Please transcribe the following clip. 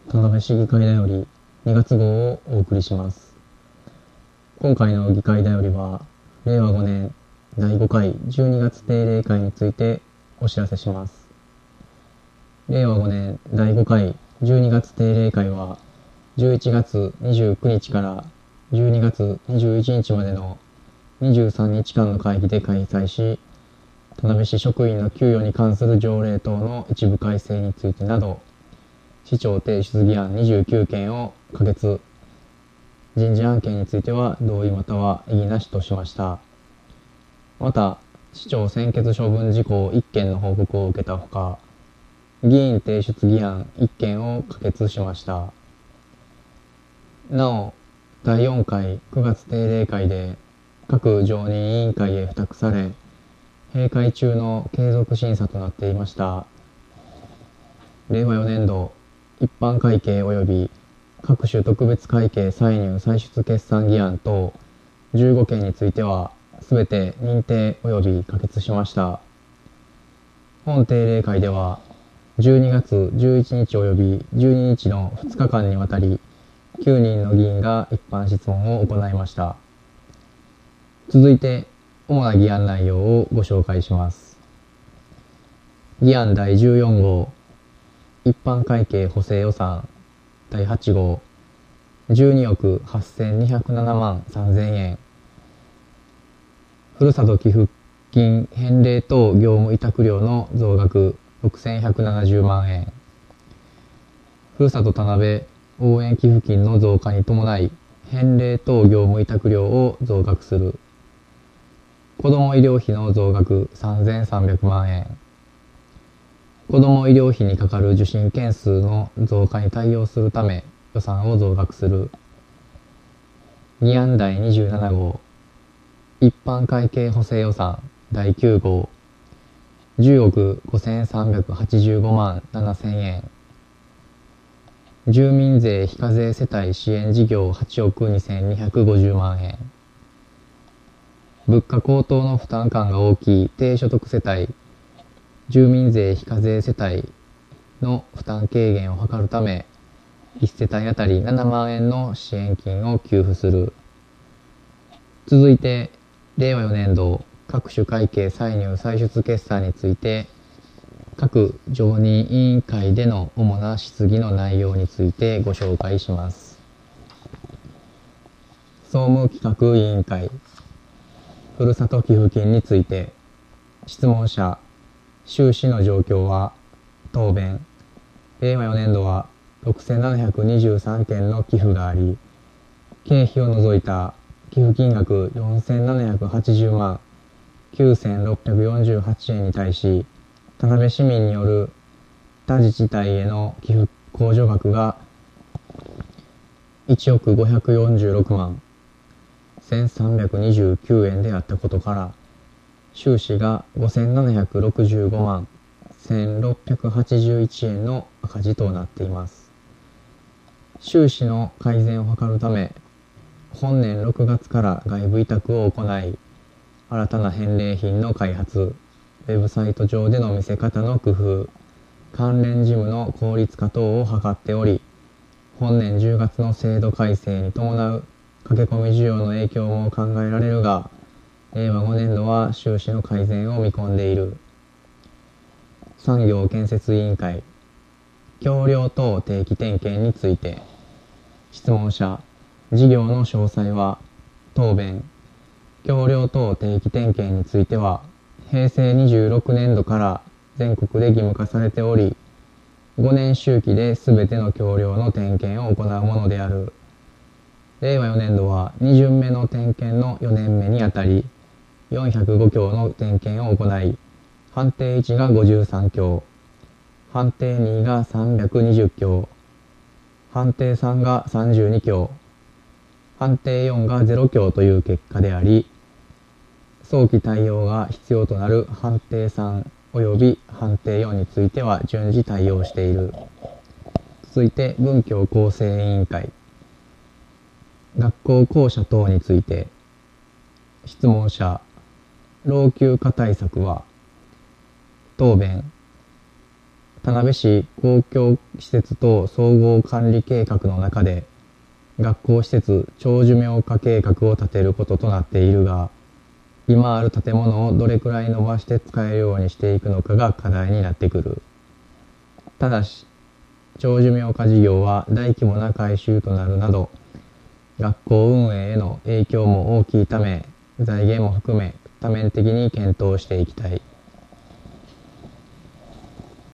田辺市議会だより2月号をお送りします。今回の議会だよりは、令和5年第5回12月定例会についてお知らせします。令和5年第5回12月定例会は、11月29日から12月21日までの23日間の会議で開催し、田辺市職員の給与に関する条例等の一部改正についてなど、市長提出議案29件を可決、人事案件については同意または異議なしとしました。また、市長専決処分事項1件の報告を受けたほか、議員提出議案1件を可決しました。なお、第4回9月定例会で各常任委員会へ付託され、閉会中の継続審査となっていました。令和4年度一般会計及び各種特別会計歳入歳出決算議案等15件についてはすべて認定及び可決しました。本定例会では12月11日及び12日の2日間にわたり9人の議員が一般質問を行いました。続いて主な議案内容をご紹介します。議案第14号、一般会計補正予算第8号、12億8207万3000円。ふるさと寄付金返礼等業務委託料の増額6170万円。ふるさと田辺応援寄付金の増加に伴い、返礼等業務委託料を増額する。子ども医療費の増額3300万円。子ども医療費にかかる受診件数の増加に対応するため予算を増額する。議案第27号、一般会計補正予算第9号、10億5385万7000円。住民税非課税世帯支援事業8億2250万円。物価高騰の負担感が大きい低所得世帯、住民税非課税世帯の負担軽減を図るため、1世帯当たり7万円の支援金を給付する。続いて、令和4年度各種会計歳入歳出決算について、各常任委員会での主な質疑の内容についてご紹介します。総務企画委員会、ふるさと寄付金について、質問者、収支の状況は、答弁、令和4年度は6723件の寄付があり、経費を除いた寄付金額4780万9648円に対し、田辺市民による他自治体への寄付控除額が1億546万1329円であったことから、収支が5765万1681円の赤字となっています。収支の改善を図るため、本年6月から外部委託を行い、新たな返礼品の開発、ウェブサイト上での見せ方の工夫、関連事務の効率化等を図っており、本年10月の制度改正に伴う駆け込み需要の影響も考えられるが、令和5年度は収支の改善を見込んでいる。産業建設委員会、橋梁等定期点検について、質問者、事業の詳細は、答弁、橋梁等定期点検については、平成26年度から全国で義務化されており、5年周期で全ての橋梁の点検を行うものである。令和4年度は2巡目の点検の4年目にあたり、405橋の点検を行い、判定1が53橋、判定2が320橋、判定3が32橋、判定4が0橋という結果であり、早期対応が必要となる判定3及び判定4については順次対応している。続いて文教構成委員会、学校校舎等について、質問者、老朽化対策は、答弁、田田辺市公共施設等総合管理計画の中で、学校施設長寿命化計画を立てることとなっているが、今ある建物をどれくらい伸ばして使えるようにしていくのかが課題になってくる。ただし、長寿命化事業は大規模な改修となるなど、学校運営への影響も大きいため、財源も含め多面的に検討していきたい。